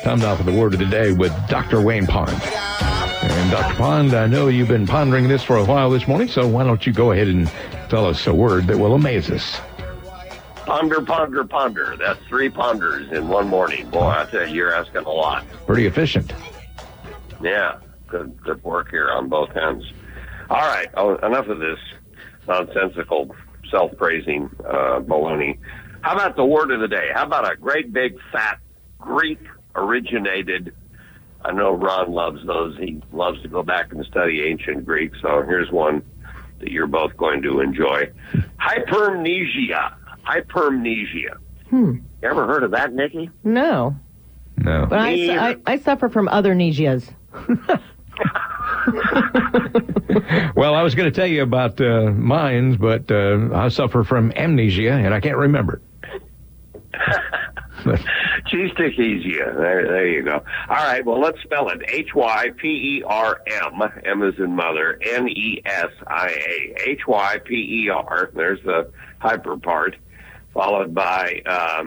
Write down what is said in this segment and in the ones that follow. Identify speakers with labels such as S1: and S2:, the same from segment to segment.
S1: Time now for the word of the day with Dr. Wayne Pond. And Dr. Pond, I know you've been pondering this for a while this morning, so why don't you go ahead and tell us a word that will amaze us?
S2: Ponder, ponder, ponder. That's 3 ponders in one morning. Boy, I tell you, you're asking a lot.
S1: Pretty efficient.
S2: Yeah, good work here on both ends. All right, enough of this nonsensical, self-praising baloney. How about the word of the day? How about a great big fat Greek-originated, I know Ron loves those. He loves to go back and study ancient Greek, so here's one that you're both going to enjoy. Hypermnesia. Hypermnesia. You ever heard of that, Nikki?
S3: No.
S1: No.
S3: But I suffer from other amnesias.
S1: Well, I was going to tell you about mine, but I suffer from amnesia, and I can't remember it.
S2: Cheesesteakesia. There you go. All right, well, let's spell it. Hyperm, M as in mother, Nesia. Hyper, there's the hyper part, followed by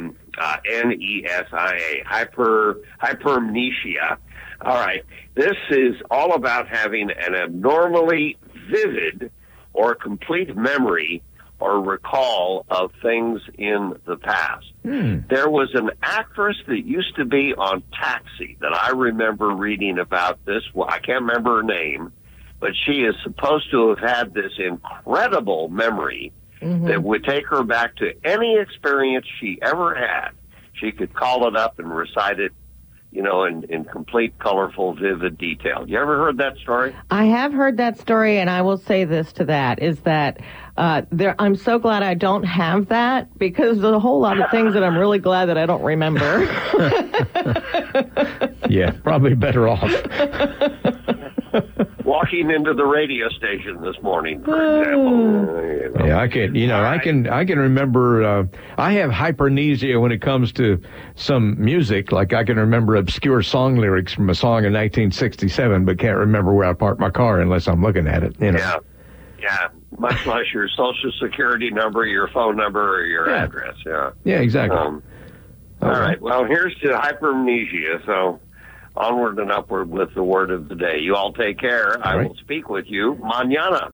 S2: Nesia, hypermnesia. All right, this is all about having an abnormally vivid or complete memory or recall of things in the past. There was an actress that used to be on Taxi that I remember reading about this. Well, I can't remember her name, but she is supposed to have had this incredible memory that would take her back to any experience she ever had. She could call it up and recite it, you know, in complete, colorful, vivid detail. You ever heard that story?
S3: I have heard that story, and I will say this to that, is that I'm so glad I don't have that, because there's a whole lot of things that I'm really glad that I don't remember.
S1: Yeah, probably better off.
S2: Walking into the radio station this morning, for example.
S1: Yeah, I can remember, I have hypermnesia when it comes to some music. Like, I can remember obscure song lyrics from a song in 1967, but can't remember where I parked my car unless I'm looking at it, you know.
S2: Yeah, much less your social security number, your phone number, or your address,
S1: Yeah, exactly.
S2: All right, well, here's to hypermnesia, so onward and upward with the word of the day. You all take care. I will speak with you mañana.